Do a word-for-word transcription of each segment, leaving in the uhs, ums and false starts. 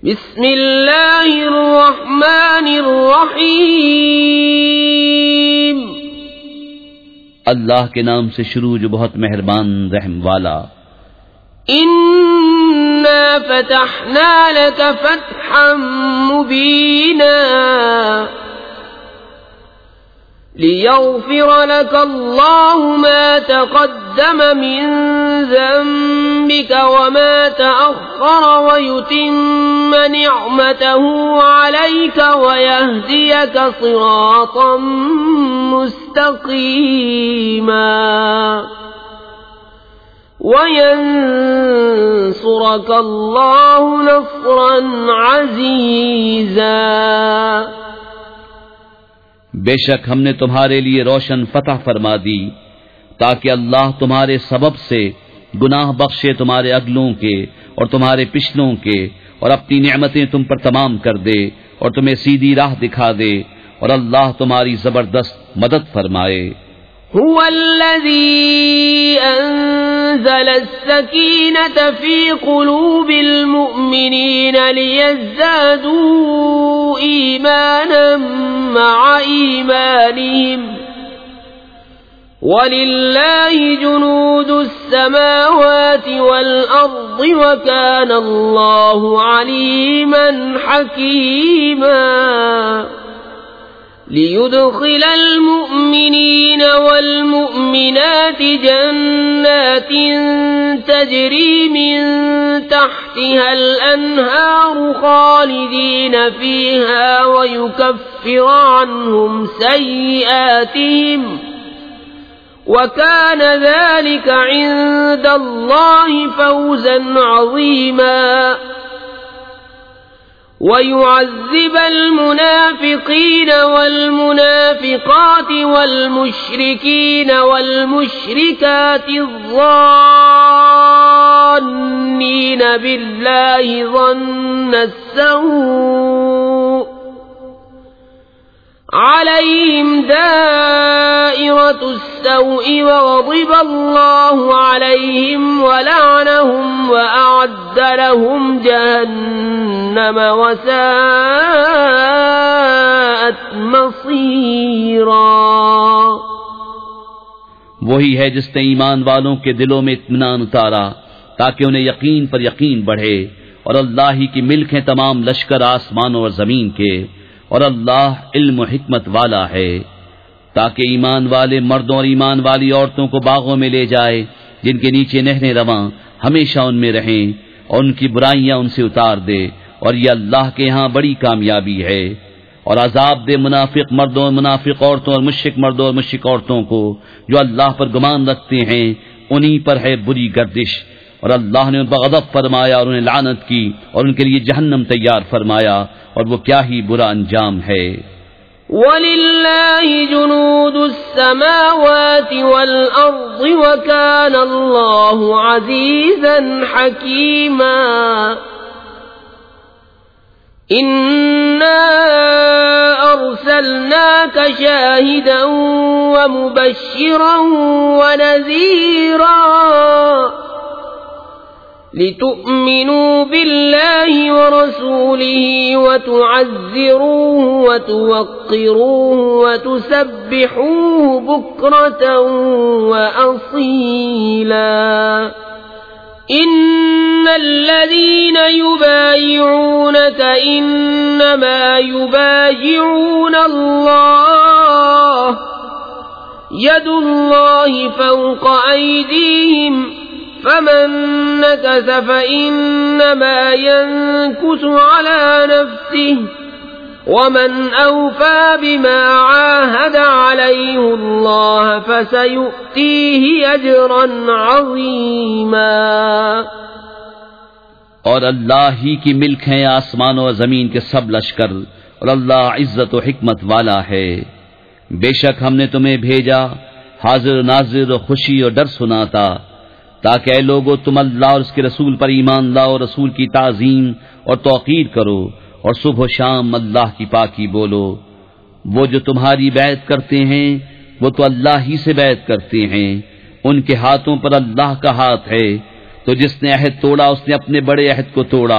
بسم اللہ الرحمن الرحیم، اللہ کے نام سے شروع جو بہت مہربان رحم والا۔ انا فتحنا لك فتحا مبینا ليغفر لك الله ما تقدم من ذنبك وما تأخر ويتم نعمته عليك ويهديك صراطا مستقيما وينصرك الله نصرا عزيزا۔ بے شک ہم نے تمہارے لیے روشن فتح فرما دی تاکہ اللہ تمہارے سبب سے گناہ بخشے تمہارے اگلوں کے اور تمہارے پچھلوں کے، اور اپنی نعمتیں تم پر تمام کر دے اور تمہیں سیدھی راہ دکھا دے، اور اللہ تمہاری زبردست مدد فرمائے۔ هو الذي أنزل السكينة في قلوب المؤمنين ليزدادوا إيمانا مع إيمانهم ولله جنود السماوات والأرض وكان الله عليما حكيما ليدخل المؤمنين والمؤمنات جنات تجري من تحتها الأنهار خالدين فيها ويكفر عنهم سيئاتهم وكان ذلك عند الله فوزا عظيما وَيُعَذِّبَ الْمُنَافِقِينَ وَالْمُنَافِقَاتِ وَالْمُشْرِكِينَ وَالْمُشْرِكَاتِ الظَّانِّينَ بِاللَّهِ ظَنَّ السَّوْءِ عَلَيْهِمْ دَائِرَةُ السَّوْءِ وَغَضِبَ اللَّهُ عَلَيْهِمْ وَلَعَنَهُمْ وَأَعَدَّ لَهُمْ جَهَنَّمَ وَسَاءَتْ مَصِيرًا۔ وہی ہے جس نے ایمان والوں کے دلوں میں اطمینان اتارا تاکہ انہیں یقین پر یقین بڑھے، اور اللہ ہی کی ملک ہیں تمام لشکر آسمانوں اور زمین کے، اور اللہ علم و حکمت والا ہے، تاکہ ایمان والے مردوں اور ایمان والی عورتوں کو باغوں میں لے جائے جن کے نیچے نہریں رواں ہمیشہ ان میں رہیں، اور ان کی برائیاں ان سے اتار دے، اور یہ اللہ کے ہاں بڑی کامیابی ہے۔ اور عذاب دے منافق مردوں اور منافق عورتوں اور مشرک مردوں اور مشرک عورتوں کو جو اللہ پر گمان رکھتے ہیں، انہی پر ہے بری گردش، اور اللہ نے ان پر غضب فرمایا اور انہیں لعنت کی اور ان کے لیے جہنم تیار فرمایا، اور وہ کیا ہی برا انجام ہے۔ وَلِلَّهِ جُنُودُ السَّمَاوَاتِ وَالْأَرْضِ وَكَانَ اللَّهُ عَزِيزًا حَكِيمًا۔ إِنَّا أَرْسَلْنَاكَ شَاهِدًا وَمُبَشِّرًا وَنَذِيرًا لِتُؤْمِنُوا بِاللَّهِ وَرَسُولِهِ وَتُعَزِّرُوهُ وَتُوَقِّرُوهُ وَتُسَبِّحُوهُ بُكْرَةً وَأَصِيلًا۔ إِنَّ الَّذِينَ يُبَايِعُونَكَ إِنَّمَا يُبَايِعُونَ اللَّهَ يَدُ اللَّهِ فَوْقَ أَيْدِيهِمْ فمن نكث فإنما ينكث على نفسه ومن أوفى بما عاهد عليه الله فسيؤتيه أجرا عظيما۔ اور اللہ ہی کی ملک ہے آسمان و زمین کے سب لشکر، اور اللہ عزت و حکمت والا ہے۔ بے شک ہم نے تمہیں بھیجا حاضر ناظر و خوشی اور ڈر سناتا، تاکہ اے لوگو تم اللہ اور اس کے رسول پر ایمان لاؤ، رسول کی تعظیم اور توقیر کرو، اور صبح و شام اللہ کی پاکی بولو۔ وہ جو تمہاری بیعت کرتے ہیں وہ تو اللہ ہی سے بیعت کرتے ہیں، ان کے ہاتھوں پر اللہ کا ہاتھ ہے، تو جس نے عہد توڑا اس نے اپنے بڑے عہد کو توڑا،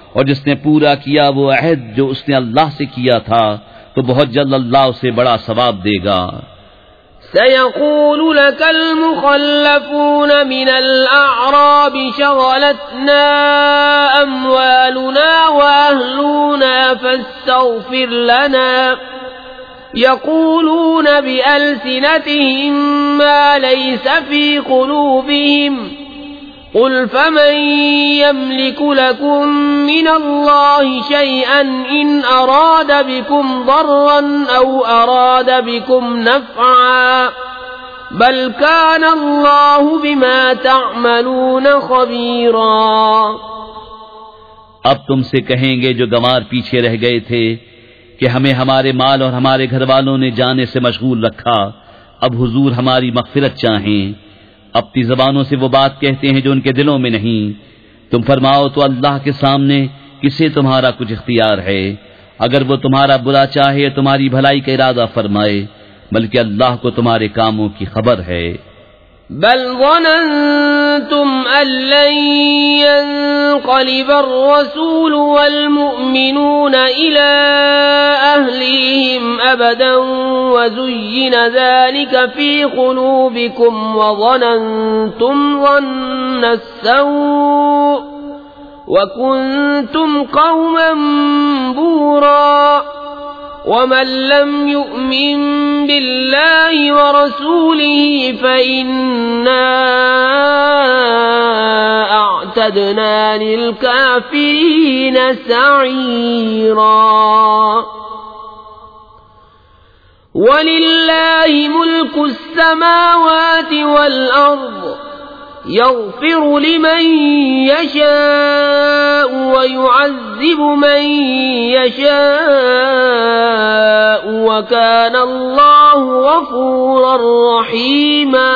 اور جس نے پورا کیا وہ عہد جو اس نے اللہ سے کیا تھا تو بہت جلد اللہ اسے بڑا ثواب دے گا۔ سيقول لك المخلفون من الأعراب شغلتنا أموالنا وأهلنا فاستغفر لنا يقولون بألسنتهم ما ليس في قلوبهم قل فمن يملك لكم من الله شيئا إن أراد بكم ضرا أو أراد بكم نفعا بل كان الله بما تعملون خبيرا۔ اب تم سے کہیں گے جو گنوار پیچھے رہ گئے تھے کہ ہمیں ہمارے مال اور ہمارے گھر والوں نے جانے سے مشغول رکھا، اب حضور ہماری مغفرت چاہیں، اپنی زبانوں سے وہ بات کہتے ہیں جو ان کے دلوں میں نہیں۔ تم فرماؤ تو اللہ کے سامنے کسے تمہارا کچھ اختیار ہے؟ اگر وہ تمہارا برا چاہے تمہاری بھلائی کا ارادہ فرمائے، بلکہ اللہ کو تمہارے کاموں کی خبر ہے۔ بل ظننتم أن لن ينقلب الرسول والمؤمنون إلى أهليهم أبدا وزين ذلك في قلوبكم وظننتم ظن السوء وكنتم قوما بورا ومن لم يؤمن بالله ورسوله فإنا أعتدنا للكافرين سعيرا۔ ولله ملك السماوات والأرض يغفر لمن يشاء ويعذب من يشاء وكان الله غفورا رحيما۔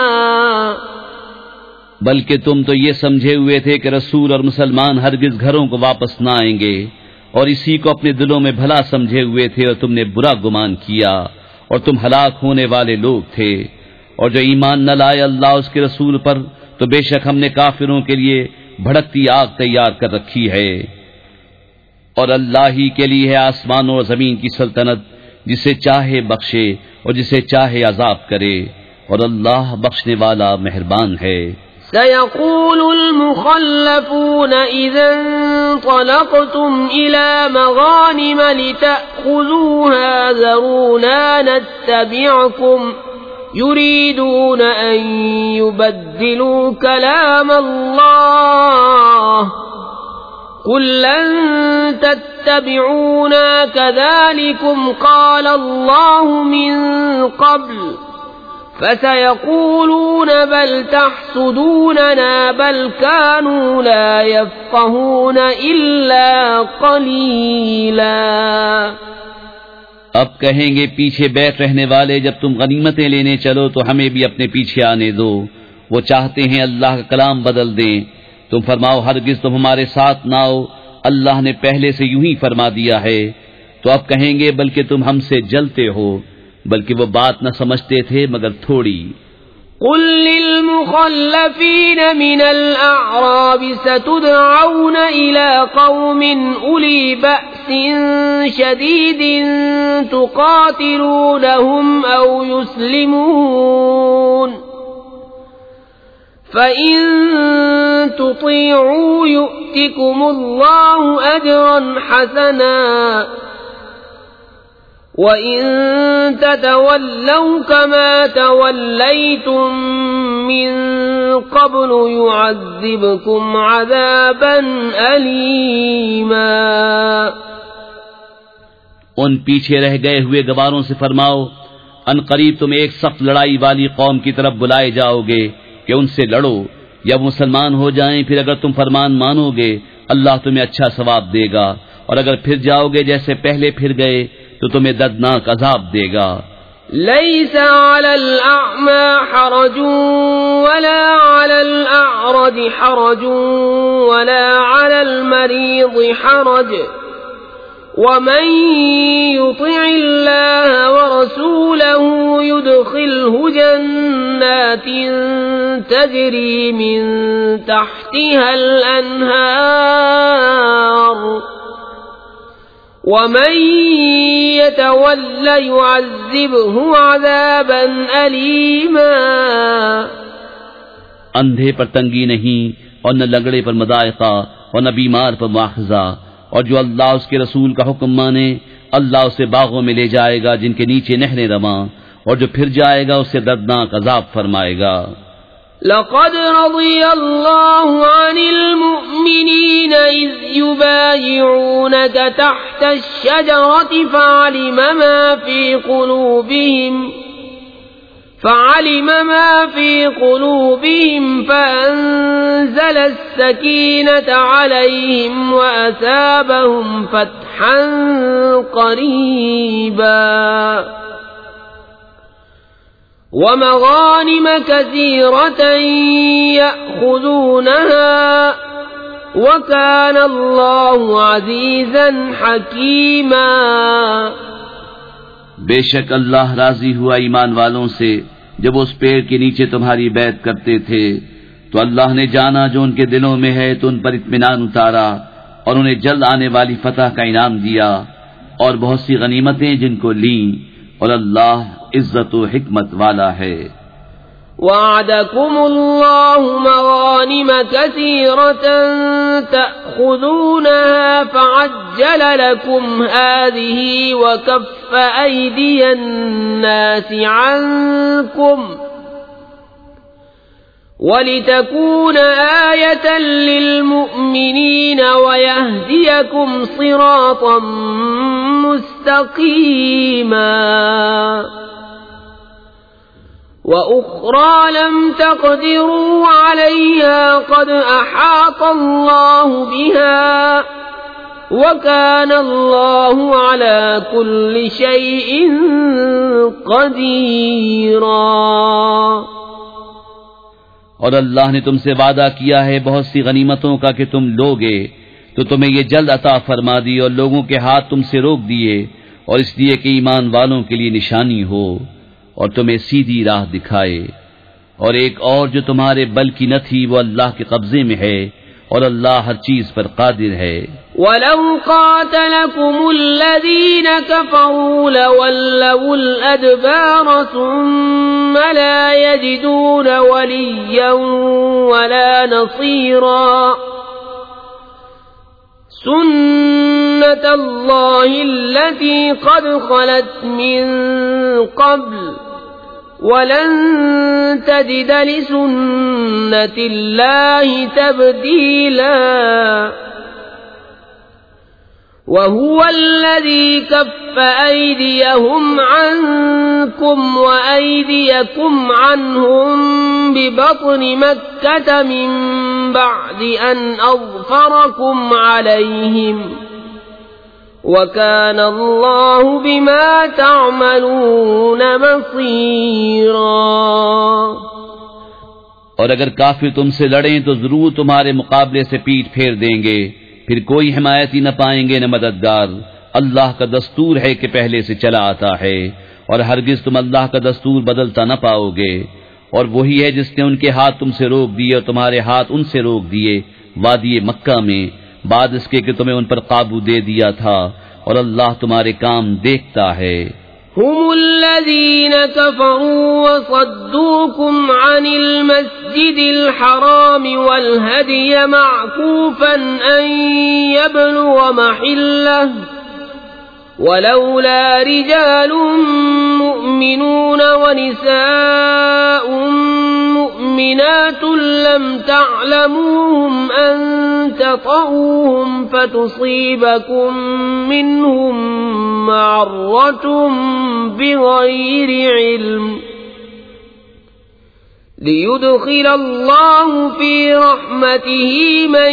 بلکہ تم تو یہ سمجھے ہوئے تھے کہ رسول اور مسلمان ہرگز گھروں کو واپس نہ آئیں گے، اور اسی کو اپنے دلوں میں بھلا سمجھے ہوئے تھے اور تم نے برا گمان کیا، اور تم ہلاک ہونے والے لوگ تھے۔ اور جو ایمان نہ لائے اللہ اس کے رسول پر تو بے شک ہم نے کافروں کے لیے بھڑکتی آگ تیار کر رکھی ہے۔ اور اللہ ہی کے لیے ہے آسمانوں اور زمین کی سلطنت، جسے چاہے بخشے اور جسے چاہے عذاب کرے، اور اللہ بخشنے والا مہربان ہے۔ سيقول المخلفون إذا انطلقتم إلى مغانم لتأخذوها ذرونا نتبعكم يريدون أن يبدلوا كلام الله قل لن تتبعونا كذلكم قال الله من قبل فسيقولون بل تحسدوننا بل كانوا لا يفقهون إلا قليلا۔ اب کہیں گے پیچھے بیٹھ رہنے والے جب تم غنیمتیں لینے چلو تو ہمیں بھی اپنے پیچھے آنے دو، وہ چاہتے ہیں اللہ کا کلام بدل دیں۔ تم فرماؤ ہرگز تم ہمارے ساتھ نہ آؤ، اللہ نے پہلے سے یوں ہی فرما دیا ہے۔ تو اب کہیں گے بلکہ تم ہم سے جلتے ہو، بلکہ وہ بات نہ سمجھتے تھے مگر تھوڑی۔ قل للمخلفين من الأعراب ستدعون إلى قوم أولي بأس شديد تقاتلونهم أو يسلمون فإن تطيعوا يؤتكم الله أجرا حسنا وَإِن تَتَوَلَّوْا كَمَا تَوَلَّيْتُم مِّن قَبْلُ يُعَذِّبْكُمْ عَذَابًا أَلِيمًا۔ ان پیچھے رہ گئے ہوئے گواروں سے فرماؤ ان قریب تم ایک سخت لڑائی والی قوم کی طرف بلائے جاؤ گے کہ ان سے لڑو، یا مسلمان ہو جائیں، پھر اگر تم فرمان مانو گے اللہ تمہیں اچھا ثواب دے گا، اور اگر پھر جاؤ گے جیسے پہلے پھر گئے تو تمہیں دردناک عذاب دے گا۔ ليس على الأعمى حرج ولا على الأعرج حرج ولا على المريض حرج ومن يطع الله ورسوله يدخله جنات تجري من تحتها الأنهار ومن يتول يعذبه عذابا أليما. اندھے پر تنگی نہیں اور نہ لنگڑے پر مضائقہ اور نہ بیمار پر مواخذہ، اور جو اللہ اس کے رسول کا حکم مانے اللہ اسے باغوں میں لے جائے گا جن کے نیچے نہریں رواں، اور جو پھر جائے گا اسے دردناک عذاب فرمائے گا. لقد رضي الله عن المؤمنين إذ يبايعونك تحت الشجرة فعلم ما في قلوبهم فعلم ما في قلوبهم فأنزل السكينة عليهم وأثابهم فتحا قريبا ومغانم كثيرة يأخذونها وكان الله عزيزا حكيما. بے شک اللہ راضی ہوا ایمان والوں سے جب اس پیڑ کے نیچے تمہاری بیعت کرتے تھے، تو اللہ نے جانا جو ان کے دلوں میں ہے تو ان پر اطمینان اتارا اور انہیں جلد آنے والی فتح کا انعام دیا اور بہت سی غنیمتیں جن کو لیں، اور اللہ عزت و حکمت والا ہے. وعدكم الله مغانم كثيرة تأخذونها فعجل لكم هذه وكف أيدي الناس عنكم ولتكون آية للمؤمنين ويهديكم صراطا مستقيما. وأخرى لم تقدروا عليها قد أحاط الله بها وكان الله على كل شيء قديرا. اور اللہ نے تم سے وعدہ کیا ہے بہت سی غنیمتوں کا کہ تم لوگے، تو تمہیں یہ جلد عطا فرما دی اور لوگوں کے ہاتھ تم سے روک دیے، اور اس لیے کہ ایمان والوں کے لیے نشانی ہو اور تمہیں سیدھی راہ دکھائے. اور ایک اور جو تمہارے بل کی نہ تھی وہ اللہ کے قبضے میں ہے، اور اللہ ہر چیز پر قادر ہے. وَلَوْ قَاتَلَكُمُ الَّذِينَ كَفَرُوا لَوَلَّوُا الْأَدْبَارَ ثُمَّ لَا يَجِدُونَ وَلِيًّا وَلَا نَصِيرًا. سُنَّةَ اللَّهِ الَّتِي قَدْ خَلَتْ مِن قَبْلُ وَلَن تَجِدَ لِسُنَّةِ اللَّهِ تَبْدِيلًا. وَهُوَ الَّذِي كَفَّ أَيْدِيَهُمْ عَنكُمْ وَأَيْدِيَكُمْ عَنْهُمْ بِبَطْنِ مَكَّةَ مِن بَعْدِ أَنْ أَظْفَرَكُمْ عَلَيْهِمْ وَكَانَ اللَّهُ بِمَا تَعْمَلُونَ بَصِيرًا. اور اگر کافر تم سے لڑیں تو ضرور تمہارے مقابلے سے پیٹھ پھیر دیں گے، پھر کوئی حمایتی نہ پائیں گے نہ مددگار. اللہ کا دستور ہے کہ پہلے سے چلا آتا ہے، اور ہرگز تم اللہ کا دستور بدلتا نہ پاؤ گے. اور وہی ہے جس نے ان کے ہاتھ تم سے روک دیے اور تمہارے ہاتھ ان سے روک دیے وادی مکہ میں، بعد اس کے کہ تمہیں ان پر قابو دے دیا تھا، اور اللہ تمہارے کام دیکھتا ہے. هم الذين كفروا وصدوكم عن المسجد الحرام والهدي معكوفا أن يبلغ محله ولولا رجال مؤمنون ونساء مؤمنات لم تعلموهم أن تطؤوهم فتصيبكم منهم معرة بغير علم ليدخل الله في رحمته من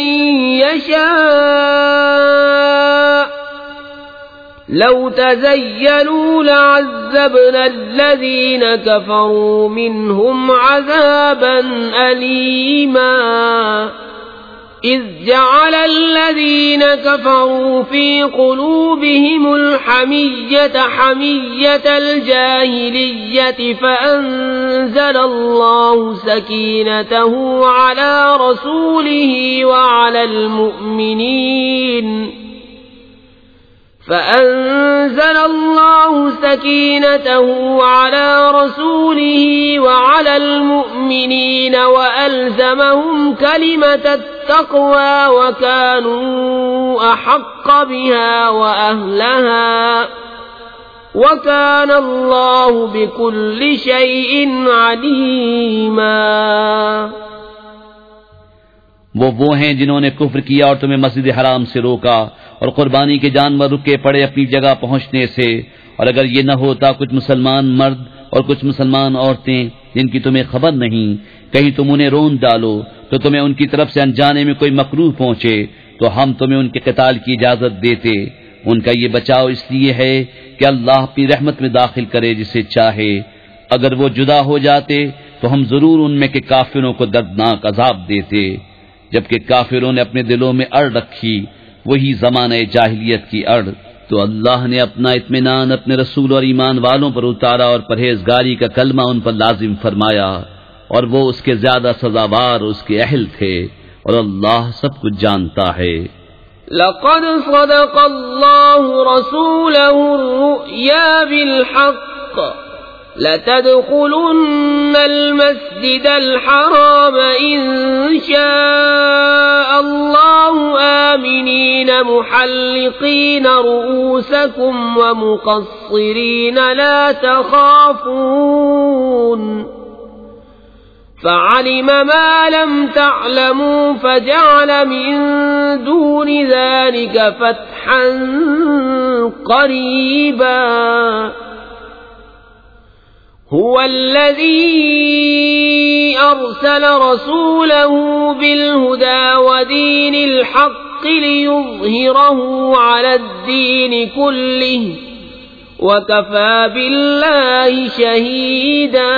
يشاء لو تزيلوا لعذبنا الذين كفروا منهم عذابا أليما. إذ جعل الذين كفروا في قلوبهم الحمية حمية الجاهلية فأنزل الله سكينته على رسوله وعلى المؤمنين فأنزل الله سكينته على رسوله وعلى المؤمنين وألزمهم كلمة التقوى وكانوا أحق بها وأهلها وكان الله بكل شيء عليما. وہ وہ ہیں جنہوں نے کفر کیا اور تمہیں مسجد حرام سے روکا اور قربانی کے جانور رکے پڑے اپنی جگہ پہنچنے سے، اور اگر یہ نہ ہوتا کچھ مسلمان مرد اور کچھ مسلمان عورتیں جن کی تمہیں خبر نہیں، کہیں تم انہیں رون ڈالو تو تمہیں ان کی طرف سے انجانے میں کوئی مکروہ پہنچے تو ہم تمہیں ان کے قتال کی اجازت دیتے. ان کا یہ بچاؤ اس لیے ہے کہ اللہ اپنی رحمت میں داخل کرے جسے چاہے. اگر وہ جدا ہو جاتے تو ہم ضرور ان میں کے کافروں کو دردناک عذاب دیتے. جبکہ کافروں نے اپنے دلوں میں اڑ رکھی وہی زمانہ جاہلیت کی اڑ، تو اللہ نے اپنا اطمینان اپنے رسول اور ایمان والوں پر اتارا اور پرہیزگاری کا کلمہ ان پر لازم فرمایا، اور وہ اس کے زیادہ سزاوار اس کے اہل تھے، اور اللہ سب کچھ جانتا ہے. لقد صدق الله رسوله الرؤيا بالحق لتدخلن المسجد الحرام إن شاء الله آمنين محلقين رؤوسكم ومقصرين لا تخافون فعلم ما لم تعلموا فجعل من دون ذلك فتحا قريبا. هو الذي أرسل رسوله بالهدى ودين الحق ليظهره على الدين كله وكفى بالله شهيدا.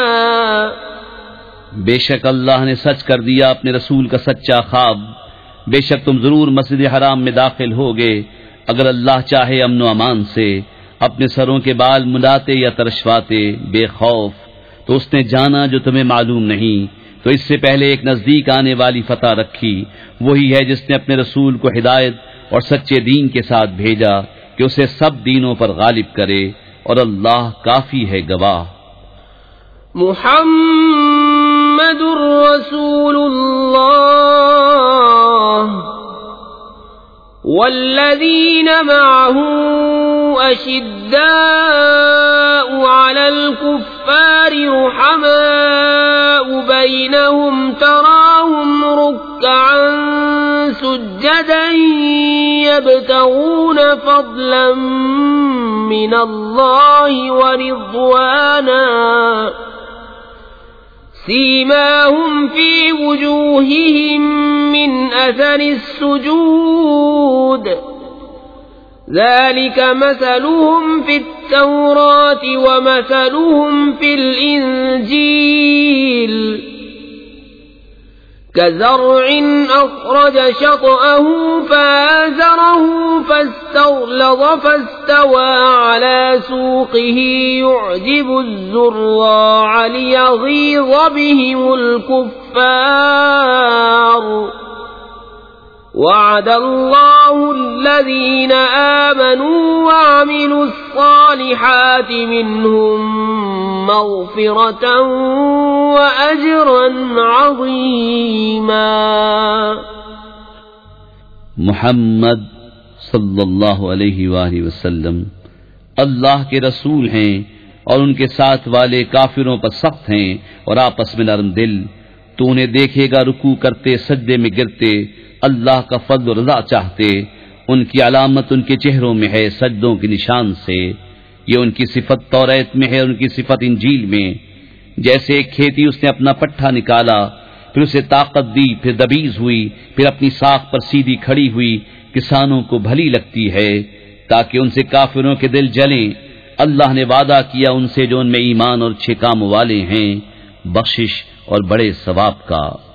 بے شک اللہ نے سچ کر دیا اپنے رسول کا سچا خواب. بے شک تم ضرور مسجد حرام میں داخل ہوگے اگر اللہ چاہے امن و امان سے، اپنے سروں کے بال ملاتے یا ترشواتے بے خوف. تو اس نے جانا جو تمہیں معلوم نہیں، تو اس سے پہلے ایک نزدیک آنے والی فتح رکھی. وہی ہے جس نے اپنے رسول کو ہدایت اور سچے دین کے ساتھ بھیجا کہ اسے سب دینوں پر غالب کرے، اور اللہ کافی ہے گواہ. محمد رسول اللہ والذین معه أشداء على الكفار رحماء بينهم تراهم ركعا سجدا يبتغون فضلا من الله ورضوانا سيماهم في وجوههم من أثر السجود ذلك مثلهم في التوراة ومثلهم في الإنجيل كزرع أخرج شطأه فآزره فاستغلظ فاستوى على سوقه يعجب الزراع ليغيظ بهم الكفار وعد الله الذين آمنوا وعملوا الصالحات منهم مغفرة وأجرا عظيما. محمد صلی اللہ علیہ وآلہ وسلم اللہ کے رسول ہیں اور ان کے ساتھ والے کافروں پر سخت ہیں اور آپس میں نرم دل. تو انہیں دیکھے گا رکوع کرتے سجدے میں گرتے اللہ کا فضل و رضا چاہتے. ان کی علامت ان کے چہروں میں ہے سجدوں کے نشان سے. یہ ان کی صفت توریت میں ہے، ان کی صفت انجیل میں. جیسے ایک کھیتی اس نے اپنا پٹھا نکالا، پھر اسے طاقت دی، پھر دبیز ہوئی، پھر اپنی ساکھ پر سیدھی کھڑی ہوئی، کسانوں کو بھلی لگتی ہے تاکہ ان سے کافروں کے دل جلیں. اللہ نے وعدہ کیا ان سے جو ان میں ایمان اور اچھے کام والے ہیں، بخشش اور بڑے ثواب کا.